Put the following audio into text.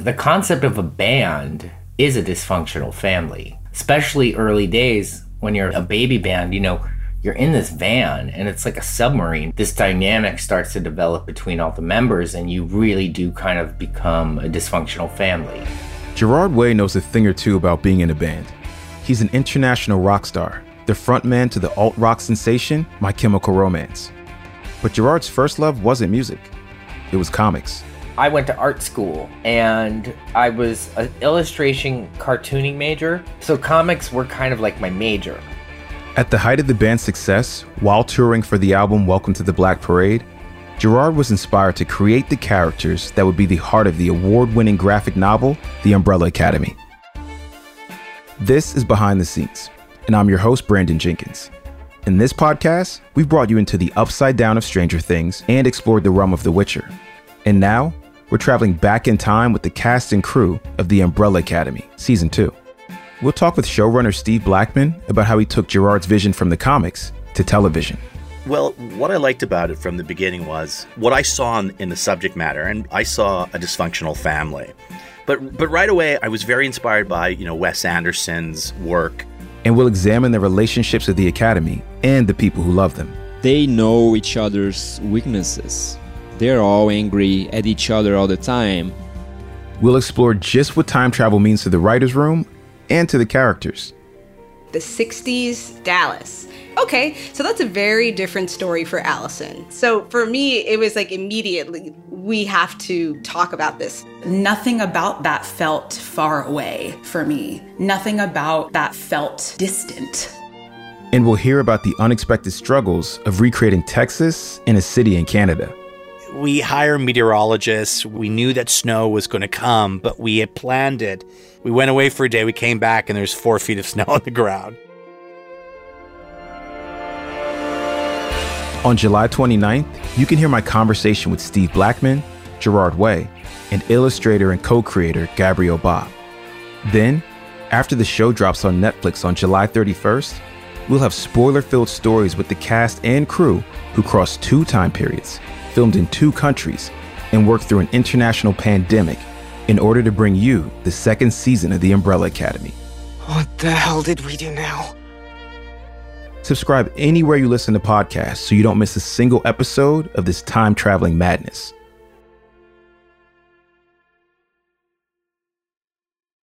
The concept of a band is a dysfunctional family, especially early days when you're a baby band. You're in this van and it's like a submarine. This dynamic starts to develop between all the members, and you really do kind of become a dysfunctional family. Gerard Way knows a thing or two about being in a band. He's an international rock star, the frontman to the alt-rock sensation My Chemical Romance. But Gerard's first love wasn't music. It was comics. I went to art school and I was an illustration cartooning major, so comics were kind of like my major. At the height of the band's success, while touring for the album Welcome to the Black Parade, Gerard was inspired to create the characters that would be the heart of the award-winning graphic novel, The Umbrella Academy. This is Behind the Scenes, and I'm your host, Brandon Jenkins. In this podcast, we've brought you into the upside down of Stranger Things and explored the realm of The Witcher. And now, we're traveling back in time with the cast and crew of The Umbrella Academy, Season 2. We'll talk with showrunner Steve Blackman about how he took Gerard's vision from the comics to television. Well, what I liked about it from the beginning was what I saw in the subject matter, and I saw a dysfunctional family. But right away, I was very inspired by, Wes Anderson's work. And we'll examine the relationships of the Academy and the people who love them. They know each other's weaknesses. They're all angry at each other all the time. We'll explore just what time travel means to the writer's room and to the characters. The 60s Dallas. Okay, so that's a very different story for Allison. So for me, it was like immediately, we have to talk about this. Nothing about that felt far away for me. Nothing about that felt distant. And we'll hear about the unexpected struggles of recreating Texas in a city in Canada. We hire meteorologists. We knew that snow was going to come, but we had planned it. We went away for a day. We came back, and there's 4 feet of snow on the ground. On July 29th, you can hear my conversation with Steve Blackman, Gerard Way, and illustrator and co-creator Gabriel Ba. Then, after the show drops on Netflix on July 31st, we'll have spoiler-filled stories with the cast and crew who crossed 2 time periods, filmed in 2 countries, and worked through an international pandemic in order to bring you the 2nd season of The Umbrella Academy. What the hell did we do now? Subscribe anywhere you listen to podcasts so you don't miss a single episode of this time-traveling madness.